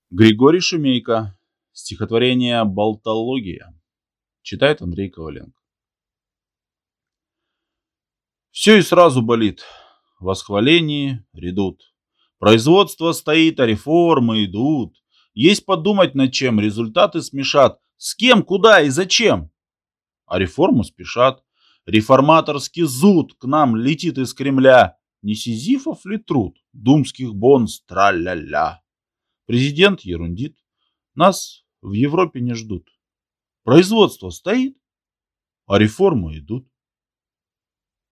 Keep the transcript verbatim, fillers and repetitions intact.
Григорий Шумейко. Стихотворение «Болтология». Читает Андрей Коваленко. Все и сразу болит. Восхвалений редут. Производство стоит, а реформы идут. Есть подумать над чем, результаты смешат. С кем, куда и зачем? А реформы спешат. Реформаторский зуд к нам летит из Кремля. Не Сизифов ли труд? Думских бонз тра-ля-ля. Президент ерундит. Нас в Европе не ждут. Производство стоит, а реформы идут.